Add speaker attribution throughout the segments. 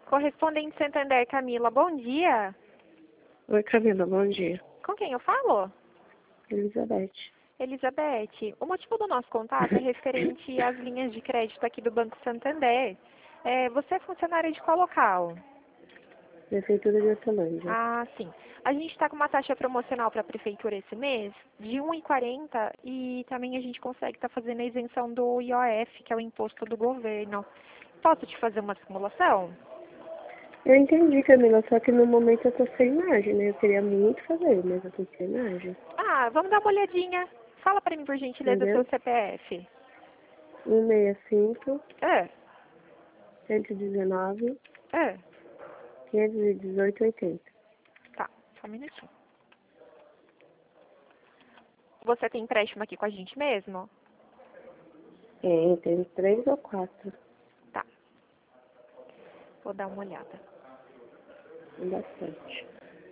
Speaker 1: Correspondente Santander, Camila, bom dia.
Speaker 2: Oi, Camila, bom dia.
Speaker 1: Com quem eu falo?
Speaker 2: Elizabeth.
Speaker 1: Elizabeth, o motivo do nosso contato é referente às linhas de crédito aqui do Banco Santander. Você é funcionária de qual local?
Speaker 2: Prefeitura de Hortolândia.
Speaker 1: Ah, sim. A gente está com uma taxa promocional para a Prefeitura esse mês de 1,40 e também a gente consegue estar fazendo a isenção do IOF, que é o imposto do governo. Posso te fazer uma simulação?
Speaker 2: Eu entendi, Camila, só que no momento eu tô sem imagem, né? Eu queria muito fazer, mas eu tô sem imagem.
Speaker 1: Ah, vamos dar uma olhadinha. Fala para mim, por gentileza, o seu
Speaker 2: Entendeu?
Speaker 1: CPF.
Speaker 2: 165,
Speaker 1: É,
Speaker 2: 119,
Speaker 1: é.
Speaker 2: 518, 80.
Speaker 1: Tá, só um minutinho. Você tem empréstimo aqui com a gente mesmo?
Speaker 2: Tem 3 ou 4.
Speaker 1: Tá, vou dar uma olhada.
Speaker 2: Bastante.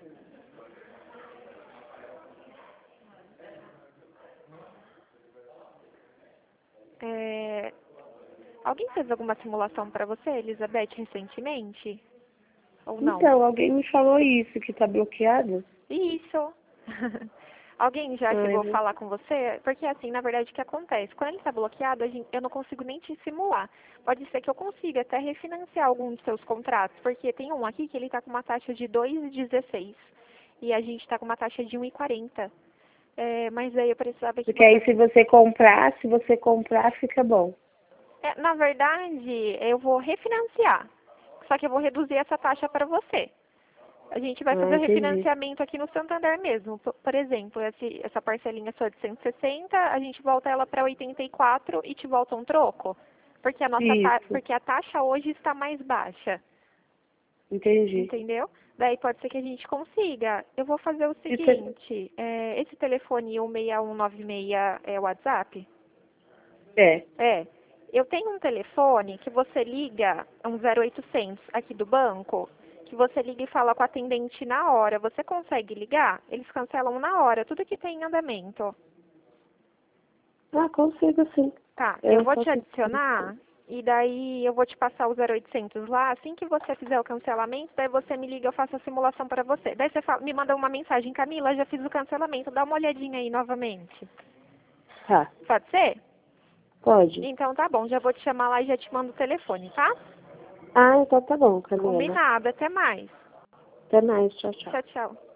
Speaker 1: Alguém fez alguma simulação para você, Elizabeth, recentemente? Ou não?
Speaker 2: Então, alguém me falou isso, que tá bloqueado.
Speaker 1: Isso. Alguém já chegou a
Speaker 2: Mas,
Speaker 1: falar com você? Porque assim, na verdade, o que acontece? Quando ele está bloqueado, eu não consigo nem te simular. Pode ser que eu consiga até refinanciar algum dos seus contratos, porque tem um aqui que ele está com uma taxa de 2,16 e a gente está com uma taxa de 1,40. Mas aí eu precisava que
Speaker 2: porque aí se você comprar, fica bom.
Speaker 1: Na verdade, eu vou refinanciar. Só que eu vou reduzir essa taxa para você. A gente vai fazer o
Speaker 2: Entendi.
Speaker 1: refinanciamento aqui no Santander mesmo. Por exemplo, essa parcelinha só de 160, a gente volta ela para 84 e te volta um troco. Porque
Speaker 2: Isso,
Speaker 1: porque a taxa hoje está mais baixa.
Speaker 2: entendi.
Speaker 1: Entendeu? Daí pode ser que a gente consiga. Eu vou fazer o
Speaker 2: E você-
Speaker 1: seguinte, esse telefone 16196 é o WhatsApp?
Speaker 2: É.
Speaker 1: É. Eu tenho um telefone que você liga, um 0800 aqui do banco, que você liga e fala com o atendente na hora. Você consegue ligar? Eles cancelam na hora, tudo que tem em andamento.
Speaker 2: Ah, consigo sim.
Speaker 1: Tá, eu
Speaker 2: Eu
Speaker 1: vou
Speaker 2: só
Speaker 1: te
Speaker 2: que...
Speaker 1: adicionar e daí eu vou te passar o 0800 lá. Assim que você fizer o cancelamento, daí você me liga, eu faço a simulação para você. Daí você me manda uma mensagem, Camila, já fiz o cancelamento, dá uma olhadinha aí novamente.
Speaker 2: Tá,
Speaker 1: Pode ser?
Speaker 2: pode.
Speaker 1: Então tá bom, já vou te chamar lá e já te mando o telefone, tá?
Speaker 2: Ah, então tá bom, Camila.
Speaker 1: Combinado, até mais.
Speaker 2: Até mais, tchau, tchau.
Speaker 1: Tchau, tchau.